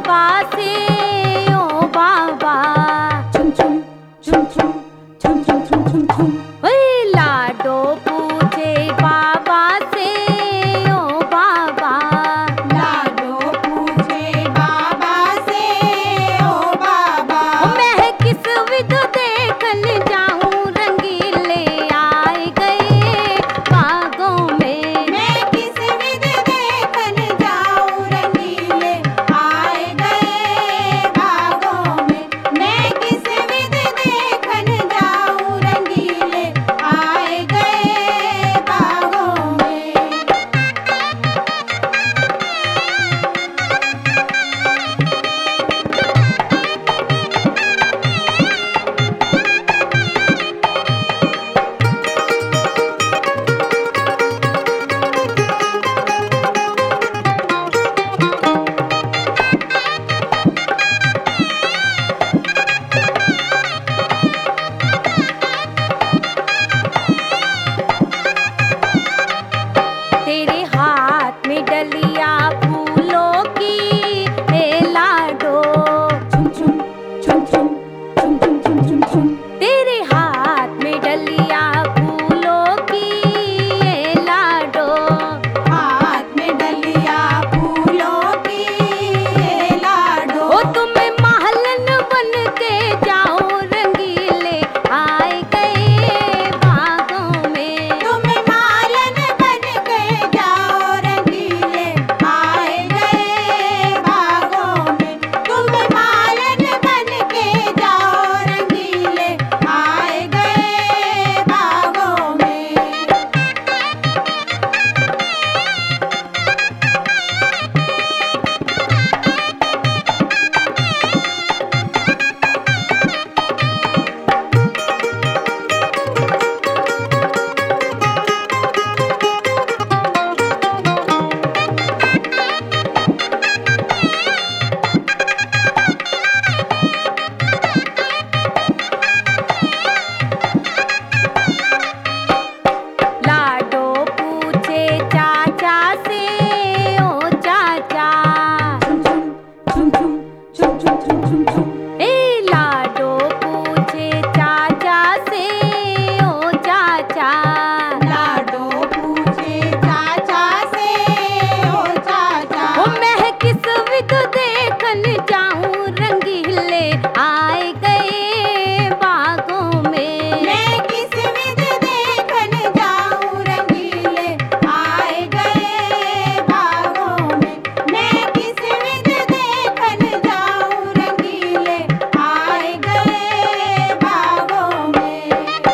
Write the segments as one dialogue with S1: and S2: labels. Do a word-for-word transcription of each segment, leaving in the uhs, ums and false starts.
S1: बाबा से ओ बाबा,
S2: छुम छुम छुम छुम छुम छुम छुम छुम छुम।
S1: ओए लाडो पूछे बाबा से ओ बाबा,
S2: लाडो पूछे बाबा से ओ बाबा,
S1: मैं किस विध देखन जाऊं रंगीले आए गए बागों में।
S2: मैं किस विध देखन जाऊं रंगीले आए गए बागों में। मैं किस विध देखन जाऊं रंगीले आए गए बागों में।
S1: तेरे हाथ में डलिया फूलों की हे लाडो,
S2: छुम छुम छुम छुम छुम छुम छुम छुम छुम।
S1: तेरे हाथ में डलिया फूलों की हे लाडो,
S2: हाथ में डलिया फूलों की ये लाडो।
S1: ओ तुम महलन बन के जाओ रंगीले आए गए बागों में।
S2: तुम मालन बन के जाओ रंगीले आए गए बागों में। तुम मालन बन के जाओ रंगीले आए गए बागों में।
S1: लाडो पूछे चाचा से ओ चाचा,
S2: छुम छुम छुम छुम छुम छुम छुम।
S1: ए लाडो पूछे चाचा से ओ चाचा,
S2: लाडो पूछे चाचा से ओ चाचा,
S1: ओ मैं किस विध देखन जाऊं रंगीले आए गए बागों में।
S2: मैं किस विध देखन जाऊं रंगीले आए गए बागों में। मैं किस विध देखन जाऊं रंगीले आए गए बागों में।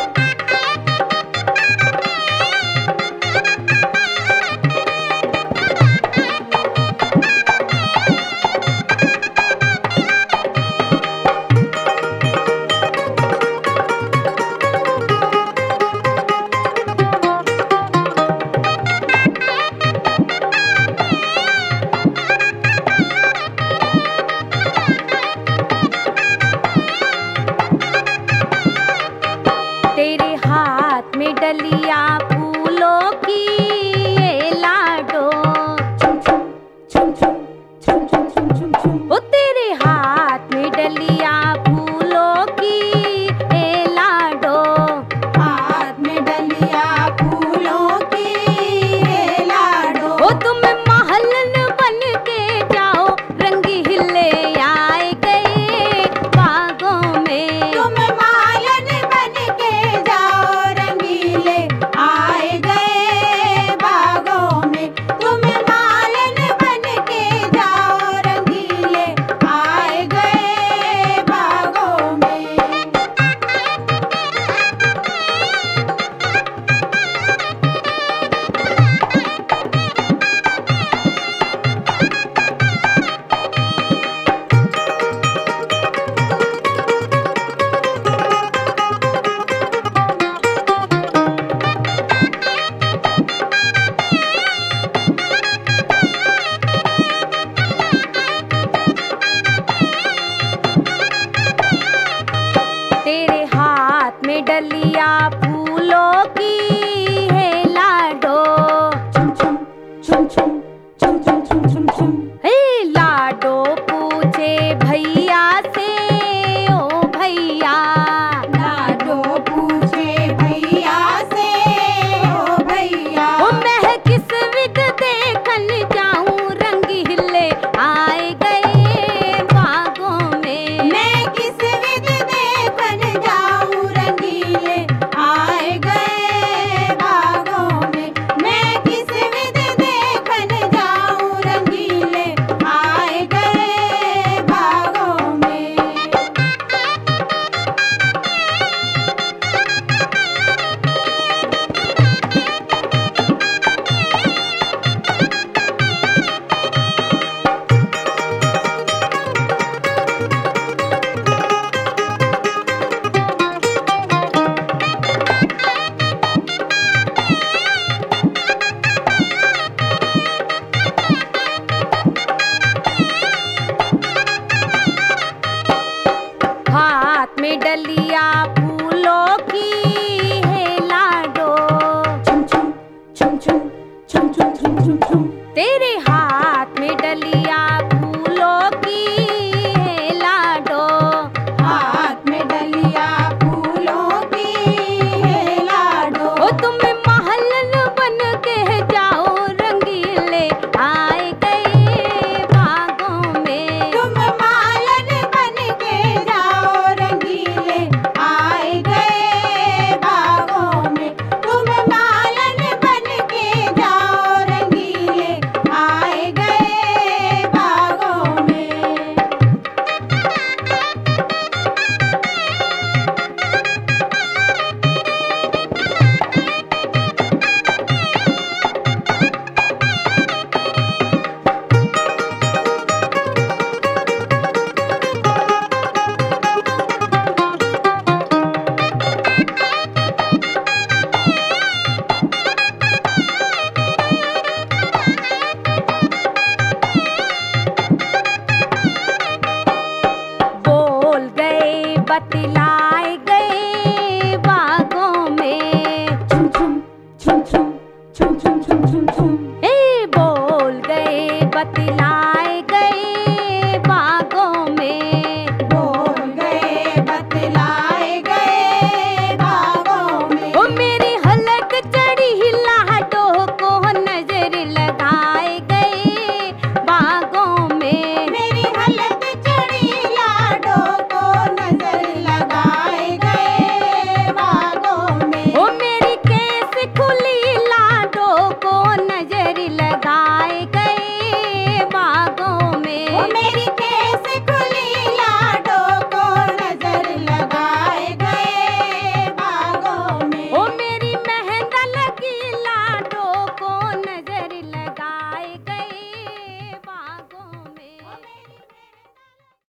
S1: तेरे हाथ में डलिया फूलों की ये लाडो,
S2: छुम छुम छुम छुम छुम छुम छुम छुम।
S1: ओ तेरे हाथ में डलिया फूलों की ये लाडो,
S2: हाथ में डलिया फूलों की ये लाडो।
S1: ओ तुम महलन बन के जाओ रंगीले आए गए बागों में।
S2: तुम मालन बन के जाओ रंगीले आए गए बागों में। तुम मालन बन के जाओ रंगीले
S1: बतला